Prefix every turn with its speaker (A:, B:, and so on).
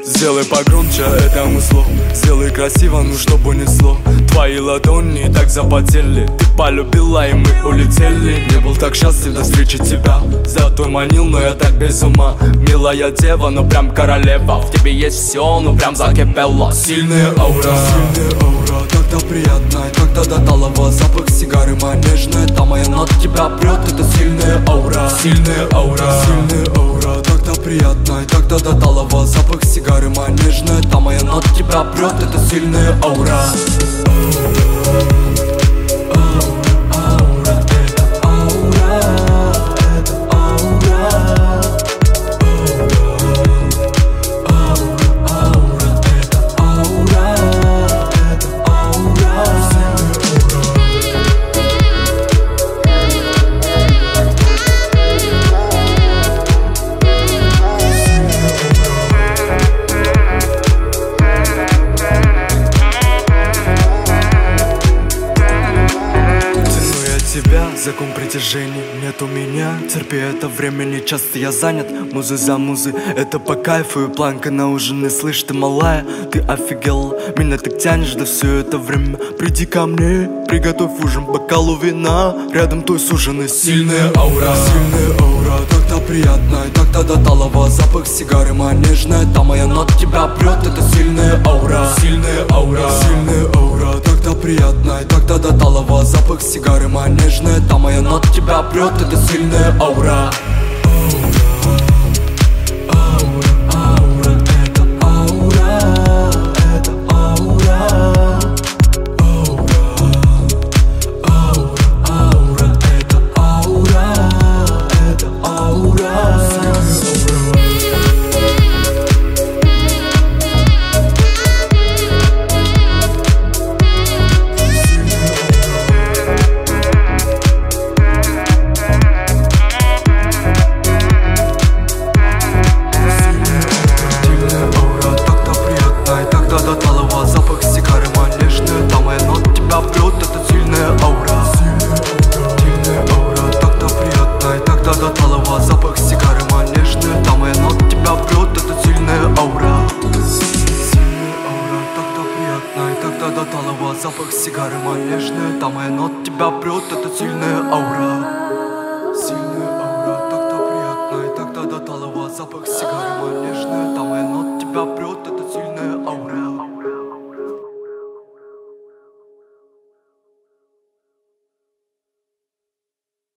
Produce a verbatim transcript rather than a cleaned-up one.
A: Сделай погромче это музло, сделай красиво, ну чтобы несло. Твои ладони так запотели, ты полюбила и мы улетели. Не был так счастлив до встречи тебя, золотой манил, но я так без ума. Милая дева, ну прям королева, в тебе есть все, ну прям закипело. Сильная аура, сильная аура, так-то приятно, и так-то до талого. Запах сигары манежная, там моя нот тебя прет, это сильная аура. Сильная аура, сильная аура, так-то приятно, и так-то до талого. Запах сигары манежная, там моя нот тебя прет, это сильная аура. Закон притяжения нет у меня. Терпи это время, не часто я занят. Музы за музы, это по кайфу. И планка на ужин, и слышь, ты малая, ты офигела. Меня так тянешь, да все это время. Приди ко мне, приготовь ужин, бокалу вина. Рядом той суженый. Сильная аура, сильная аура, так-то приятно, и так-то до талого. Запах сигары манежная, там моя нот тебя прет, это сильная аура. Сильная аура, сильная аура, так-то приятно, и так-то до талого. Запах сигары манежная, там моя нот тебя прет, это сильная аура. Запах сигары манежная, там моя нот тебя прет, это сильная аура. Сильная аура, так-то приятно, и так-то до талого. Запах сигары манежная, там моя нот тебя прет, это сильная аура. Сильная аура, так-то приятно, и так-то до талого. Запах сигары манежная, там моя нот тебя прет, это сильная аура.